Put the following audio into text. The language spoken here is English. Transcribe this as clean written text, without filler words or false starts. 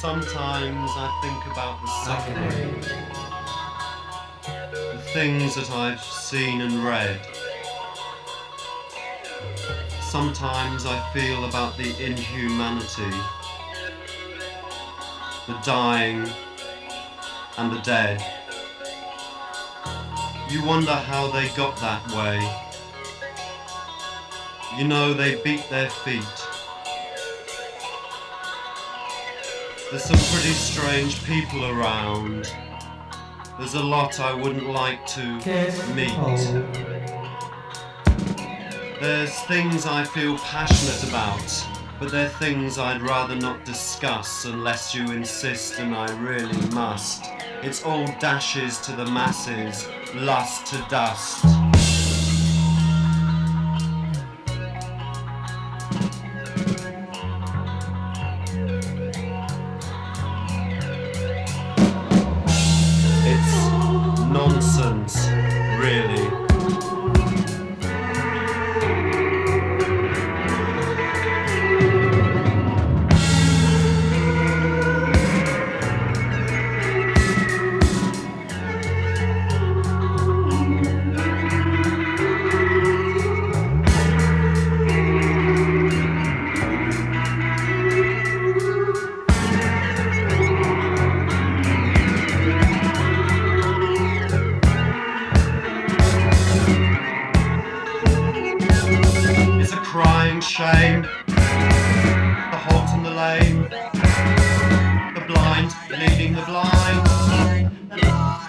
Sometimes I think about the suffering, the things that I've seen and read. Sometimes I feel about the inhumanity, the dying and the dead. You wonder how they got that way. You know, they beat their feet. There's some pretty strange people around. There's a lot I wouldn't like to meet. There's things I feel passionate about, but they're things I'd rather not discuss unless you insist, and I really must. It's all dashes to the masses, lust to dust. Nonsense, really. Crying shame, the halt and the lame, the blind leading the blind.